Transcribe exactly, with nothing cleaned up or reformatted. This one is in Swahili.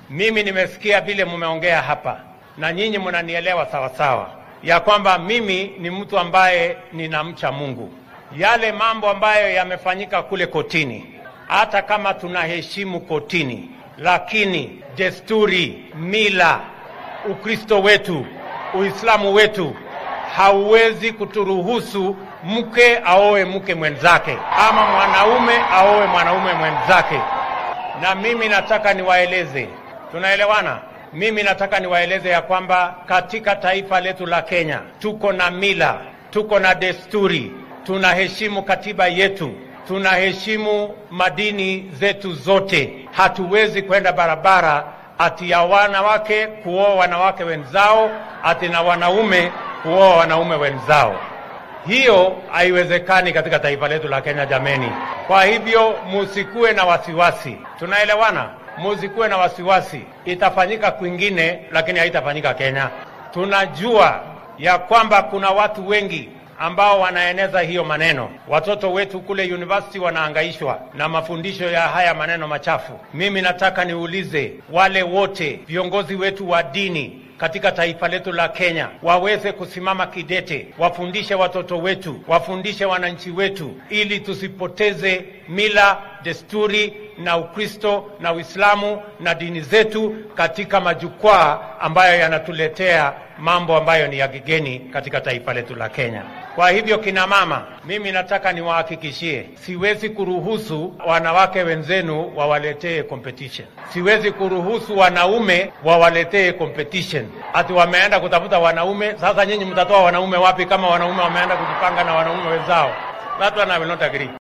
Mimi nimesikia vile mumeongea hapa na nyinyi mnanielewa sawa sawa ya kwamba mimi ni mtu ambaye ninamcha Mungu. Yale mambo ambayo yamefanyika kule kotini, hata kama tunaheshimu kotini, lakini desturi, mila, Ukristo wetu, Uislamu wetu hauwezi kuturuhusu mke aoe mke mwenzake ama mwanaume aoe mwanaume mwenzake. Na mimi nataka niwaeleze, tunaelewana? Mimi nataka niwaeleze ya kwamba katika taifa letu la Kenya tuko na mila, tuko na desturi, tunaheshimu katiba yetu, tunaheshimu madini zetu zote. Hatuwezi kwenda barabara ati ya wanawake kuoa wanawake wenzao, ati na wanaume kuoa wanaume wenzao. Hiyo haiwezekani katika taifa letu la Kenya, jameni. Kwa hivyo musikue na wasiwasi, tunaelewana? Musikue na wasiwasi, itafanyika kwingine lakini haitafanyika Kenya. Tunajua ya kwamba kuna watu wengi ambao wanaeneza hiyo maneno. Watoto wetu kule university wanahangaishwa na mafundisho ya haya maneno machafu. Mimi nataka niulize wale wote viongozi wetu wa dini katika taifa letu la Kenya waweze kusimama kidete, wafundishe watoto wetu, wafundishe wananchi wetu, ili tusipoteze mila, desturi na Ukristo na Uislamu na dini zetu katika majukwaa ambayo yanatuletea mambo ambayo ni ya kigeni katika taifa letu la Kenya. Kwa hivyo kina mama, mimi nataka niwahakikishie, siwezi kuruhusu wanawake wenzenu wawaletee competition. Siwezi kuruhusu wanaume wawaletee competition. Ati wameenda kutafuta wanaume, sasa nyinyi mtatoa wanaume wapi kama wanaume wameenda kujipanga na wanaume wenzao? That one I will not agree.